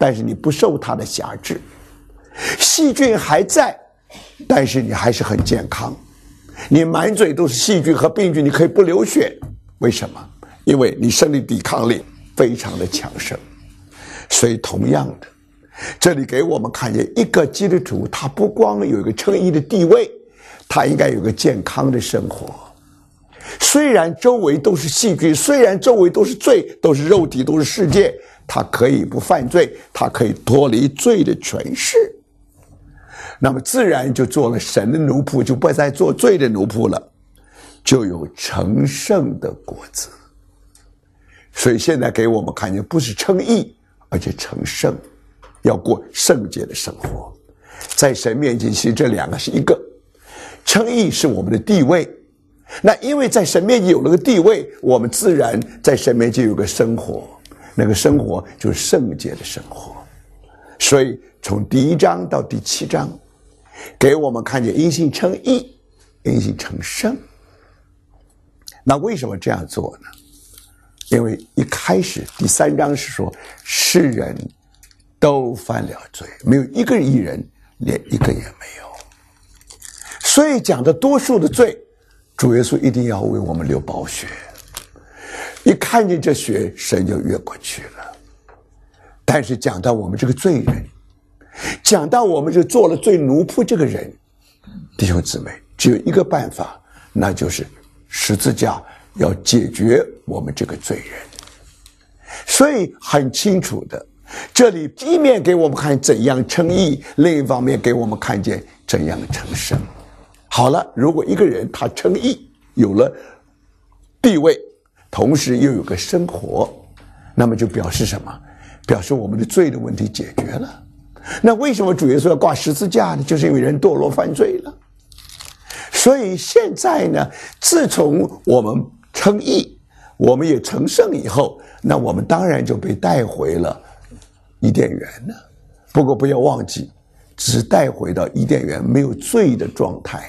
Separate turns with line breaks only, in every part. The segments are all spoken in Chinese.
但是你不受它的辖制；细菌还在，但是你还是很健康。你满嘴都是细菌和病菌，你可以不流血。为什么？因为你身体抵抗力非常的强盛。所以同样的，这里给我们看见一个基督徒，他不光有一个称义的地位，他应该有个健康的生活。虽然周围都是细菌，虽然周围都是罪，都是肉体，都是世界，他可以不犯罪，他可以脱离罪的权势，那么自然就做了神的奴仆，就不再做罪的奴仆了，就有成圣的果子。所以现在给我们看见，不是称义，而且成圣，要过圣洁的生活。在神面前，其实这两个是一个。称义是我们的地位，那因为在神面前有了个地位，我们自然在神面前有个生活，那个生活就是圣洁的生活。所以从第1章到第7章，给我们看见因信称义，因信成圣。那为什么这样做呢？因为一开始第3章是说世人都犯了罪，没有一个义人，连一个也没有。所以讲的多数的罪，主耶稣一定要为我们流宝血。一看见这血，神就越过去了。但是讲到我们这个罪人，讲到我们就做了罪奴仆这个人，弟兄姊妹，只有一个办法，那就是十字架要解决我们这个罪人。所以很清楚的，这里一面给我们看怎样称义，另一方面给我们看见怎样成圣。好了，如果一个人他称义，有了地位，同时又有个生活，那么就表示什么？表示我们的罪的问题解决了。那为什么主耶稣要挂十字架呢？就是因为人堕落犯罪了。所以现在呢，自从我们称义，我们也成圣以后，那我们当然就被带回了伊甸园了。不过不要忘记，只是带回到伊甸园没有罪的状态。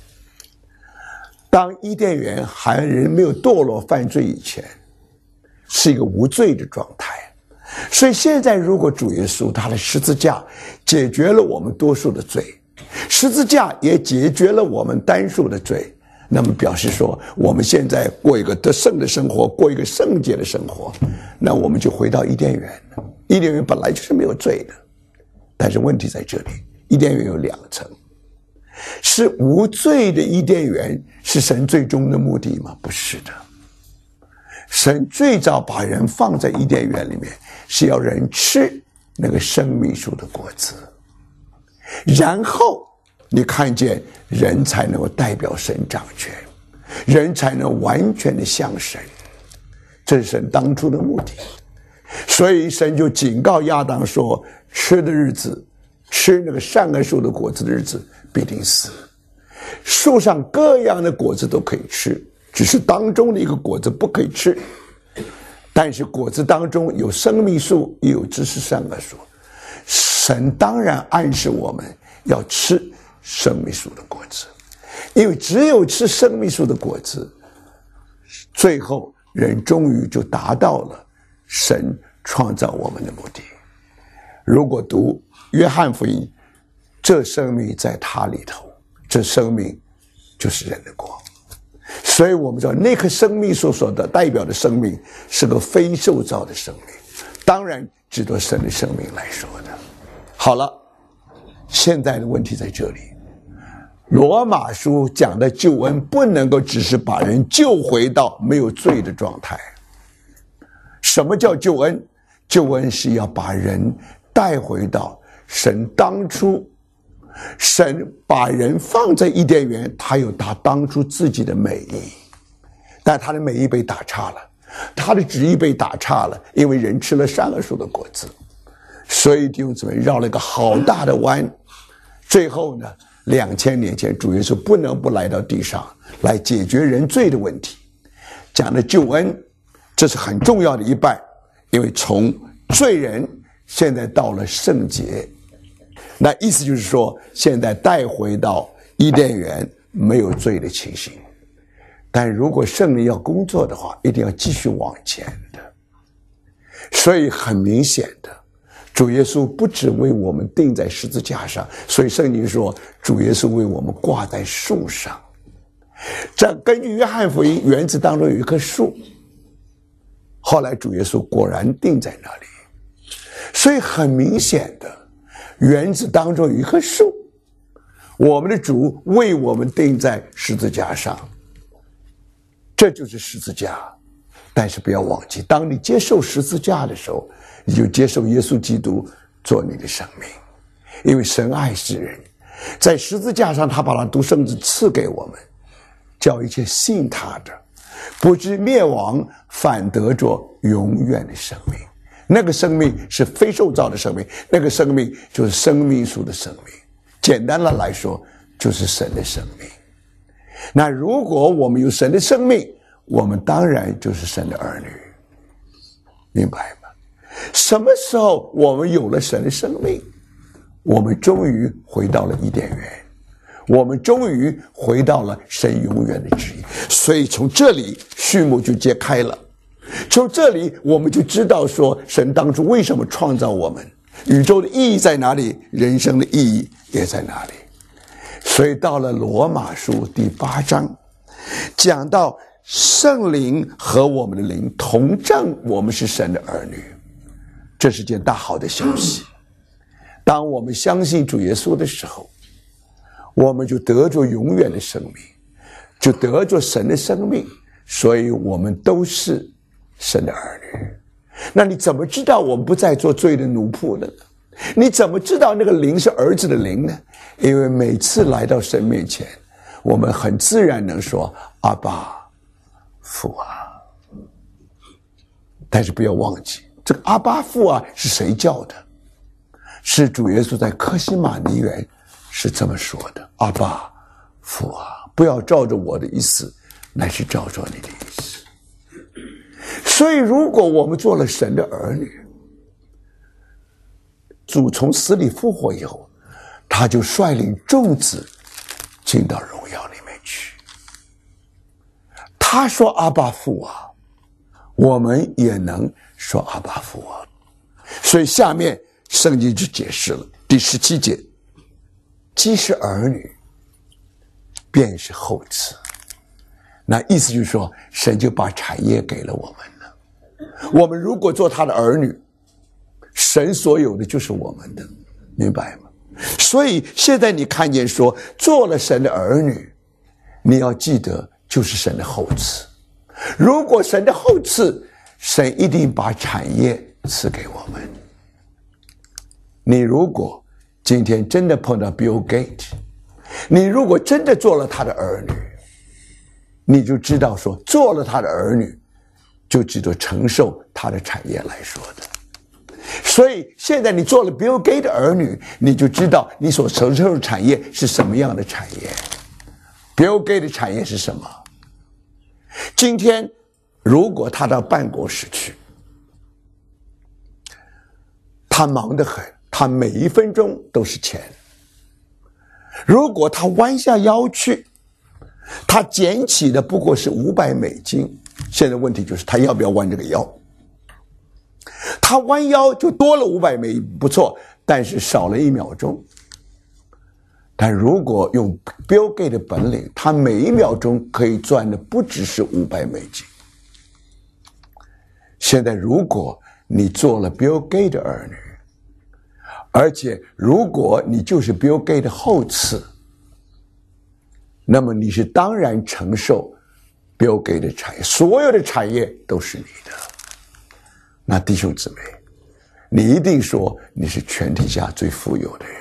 当伊甸园还人没有堕落犯罪以前，是一个无罪的状态。所以现在如果主耶稣他的十字架解决了我们多数的罪，十字架也解决了我们单数的罪，那么表示说我们现在过一个得胜的生活，过一个圣洁的生活，那我们就回到伊甸园了。伊甸园本来就是没有罪的，但是问题在这里，伊甸园有2层。是无罪的伊甸园是神最终的目的吗？不是的。神最早把人放在伊甸园里面，是要人吃那个生命树的果子，然后你看见人才能够代表神掌权，人才能完全的像神，这是神当初的目的。所以神就警告亚当说，吃的日子，吃那个善恶树的果子的日子必定死。树上各样的果子都可以吃，只是当中的一个果子不可以吃。但是果子当中有生命树，也有知识善恶树。神当然暗示我们要吃生命树的果子，因为只有吃生命树的果子，最后人终于就达到了神创造我们的目的。如果读约翰福音，这生命在他里头，这生命就是人的国。所以我们知道那棵生命树所的代表的生命是个非受造的生命，当然指着神的生命来说的。好了，现在的问题在这里，罗马书讲的救恩不能够只是把人救回到没有罪的状态。什么叫救恩？救恩是要把人带回到神当初，神把人放在伊甸园，他有他当初自己的美意，但他的美意被打岔了，他的旨意被打岔了，因为人吃了善恶树的果子。所以弟兄姊妹，绕了一个好大的弯，最后呢，2000年前主耶稣不能不来到地上来解决人罪的问题。讲的救恩，这是很重要的一半，因为从罪人现在到了圣洁，那意思就是说现在带回到伊甸园没有罪的情形。但如果圣灵要工作的话，一定要继续往前的。所以很明显的， 主耶稣不只为我们钉在十字架上，所以圣经说主耶稣为我们挂在树上。这根据约翰福音，园子当中有一棵树，后来主耶稣果然钉在那里。所以很明显的，园子当中有一棵树，我们的主为我们钉在十字架上，这就是十字架。但是不要忘记，当你接受十字架的时候，你就接受耶稣基督做你的生命。因为神爱世人，在十字架上他把他独生子赐给我们，叫一切信他的不至灭亡，反得着永远的生命。那个生命是非受造的生命，那个生命就是生命树的生命。简单的来说，就是神的生命。那如果我们有神的生命，我们当然就是神的儿女，明白吗？什么时候我们有了神的生命，我们终于回到了伊甸园，我们终于回到了神永远的旨意。所以从这里序幕就揭开了，从这里我们就知道说，神当初为什么创造我们，宇宙的意义在哪里，人生的意义也在哪里。所以到了罗马书第8章，讲到圣灵和我们的灵同证我们是神的儿女，这是件大好的消息。当我们相信主耶稣的时候，我们就得着永远的生命，就得着神的生命，所以我们都是神的儿女。那你怎么知道我们不再做罪的奴仆的呢？你怎么知道那个灵是儿子的灵呢？因为每次来到神面前，我们很自然能说阿爸父啊。但是不要忘记，这个阿爸父啊是谁叫的？是主耶稣在客西马尼园是这么说的，阿爸父啊，不要照着我的意思，乃是照着你的意思。所以如果我们做了神的儿女，主从死里复活以后，他就率领众子进到荣耀里面去。他说阿爸父啊，我们也能说阿爸父啊。所以下面圣经就解释了第17节，既是儿女，便是后嗣。那意思就是说，神就把产业给了我们了。我们如果做他的儿女，神所有的就是我们的，明白吗？所以现在你看见说，做了神的儿女，你要记得就是神的后嗣。如果神的后嗣，神一定把产业赐给我们。你如果今天真的碰到 Bill Gates， 你如果真的做了他的儿女，你就知道说，做了他的儿女就值得承受他的产业来说的。所以现在你做了 Bill Gates 的儿女，你就知道你所承受的产业是什么样的产业。Bill Gates 的产业是什么？今天如果他到办公室去，他忙得很，他每一分钟都是钱。如果他弯下腰去，他捡起的不过是$500，现在问题就是他要不要弯这个腰。他弯腰就多了$500，不错，但是少了1秒钟。但如果用 Bill Gates 的本领，他每1秒钟可以赚的不只是$500。现在如果你做了 Bill Gates 的儿女，而且如果你就是 Bill Gates 的后嗣，那么你是当然承受 Bill Gates 的产业，所有的产业都是你的。那弟兄姊妹，你一定说你是全天下最富有的人。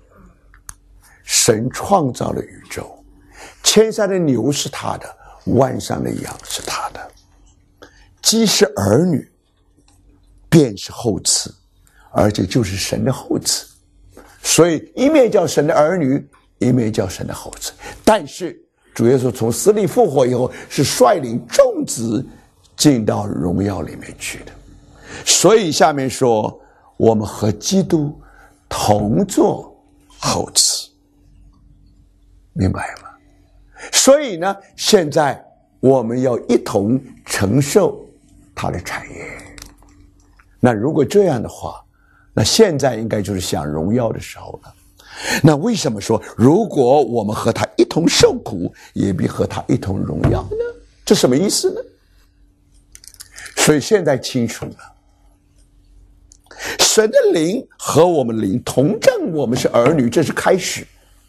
神创造了宇宙，千山的牛是他的，万山的羊是他的。既是儿女，便是后嗣，而且就是神的后嗣。所以一面叫神的儿女，一面叫神的后嗣。但是主耶稣从死里复活以后，是率领众子进到荣耀里面去的。所以下面说，我们和基督同作后嗣，明白吗？所以呢，现在我们要一同承受他的产业。那如果这样的话， 那现在应该就是享荣耀的时候了。那为什么说如果我们和他一同受苦，也必和他一同荣耀呢？这什么意思呢？所以现在清楚了，神的灵和我们灵同证我们是儿女，这是开始。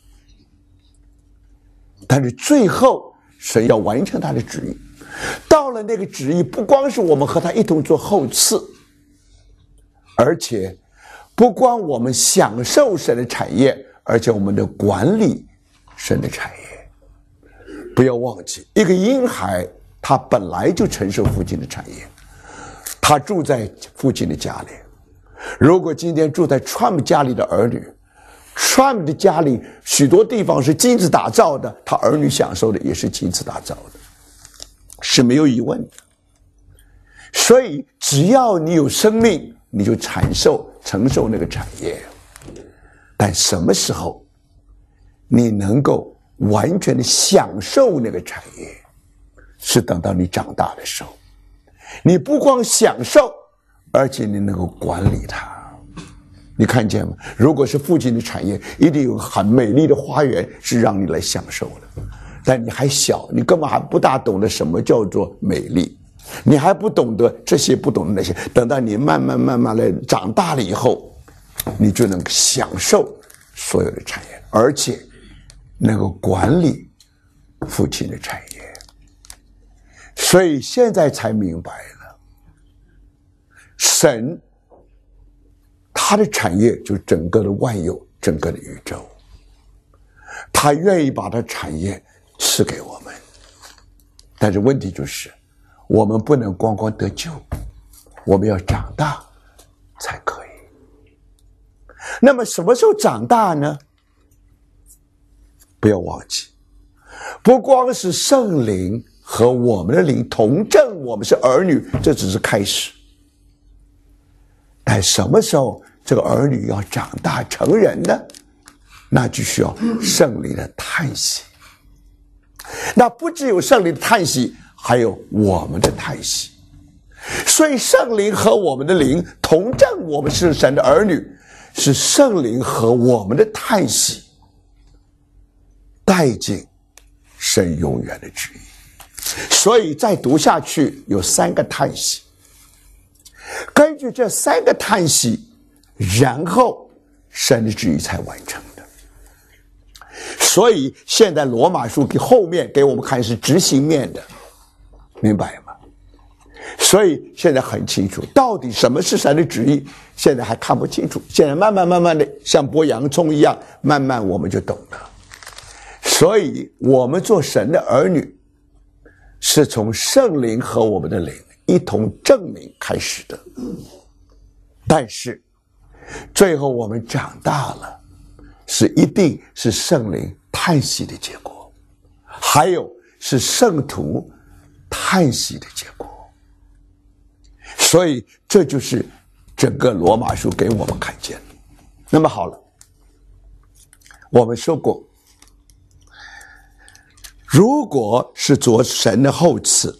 但是最后神要完成他的旨意，到了那个旨意，不光是我们和他一同做后嗣，而且不光我们享受神的产业，而且我们的管理神的产业。不要忘记，一个婴孩他本来就承受父亲的产业，他住在父亲的家里。如果今天住在 Trump 家里的儿女， Trump 的家里许多地方是金子打造的，他儿女享受的也是金子打造的，是没有疑问的。所以只要你有生命，你就承受那个产业。但什么时候你能够完全的享受那个产业，是等到你长大的时候。你不光享受，而且你能够管理它。你看见吗？如果是父亲的产业，一定有很美丽的花园是让你来享受的。但你还小，你根本还不大懂得什么叫做美丽，你还不懂得这些，不懂得那些。等到你慢慢的长大了以后，你就能享受所有的产业，而且能够管理父亲的产业。所以现在才明白了，神他的产业就是整个的万有，整个的宇宙，他愿意把他产业赐给我们。但是问题就是我们不能光光得救，我们要长大才可以。那么什么时候长大呢？不要忘记，不光是圣灵和我们的灵同证我们是儿女，这只是开始。但什么时候这个儿女要长大成人呢？那就需要圣灵的叹息。那不只有圣灵的叹息，还有我们的叹息。所以圣灵和我们的灵同证我们是神的儿女，是圣灵和我们的叹息带进神永远的旨意。所以再读下去有3个叹息，根据这3个叹息，然后神的旨意才完成的。所以现在罗马书后面给我们看是执行面的，明白吗？所以现在很清楚，到底什么是神的旨意，现在还看不清楚。现在慢慢的像剥洋葱一样，慢慢我们就懂了。所以我们做神的儿女，是从圣灵和我们的灵一同证明开始的。但是最后我们长大了，是一定是圣灵叹息的结果，还有是圣徒叹息的结果。所以这就是整个罗马书给我们看见的。那么好了，我们说过，如果是做神的后嗣，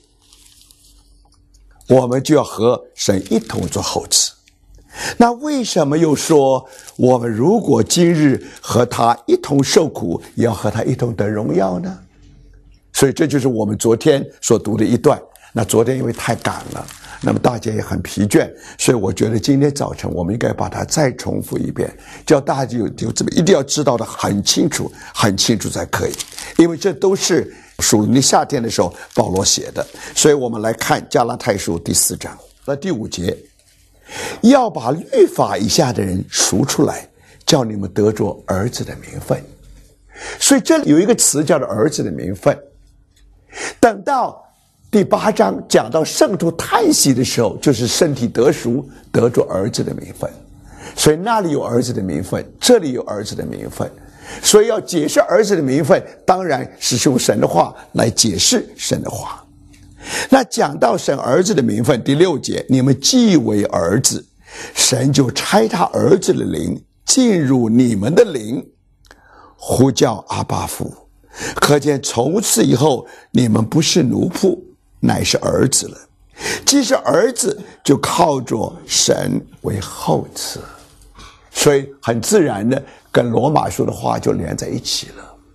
我们就要和神一同做后嗣。那为什么又说我们如果今日和他一同受苦，也要和他一同得荣耀呢？所以这就是我们昨天所读的一段。那昨天因为太赶了，那么大家也很疲倦，所以我觉得今天早晨我们应该把它再重复一遍，叫大家有这么一定要知道的很清楚才可以。因为这都是属于夏天的时候保罗写的。所以我们来看加拉太书第4章那第5节，要把律法以下的人赎出来，叫你们得着儿子的名分。所以这里有一个词叫做儿子的名分。等到第8章讲到圣徒叹息的时候，就是身体得赎，得着儿子的名分。所以那里有儿子的名分，这里有儿子的名分。所以要解释儿子的名分，当然是用神的话来解释神的话。那讲到神儿子的名分，第6节，你们既为儿子，神就差他儿子的灵进入你们的灵，呼叫阿爸父。可见从此以后，你们不是奴仆，乃是儿子了。既是儿子，就靠着神为后嗣。 所以很自然的跟罗马书的话就连在一起了。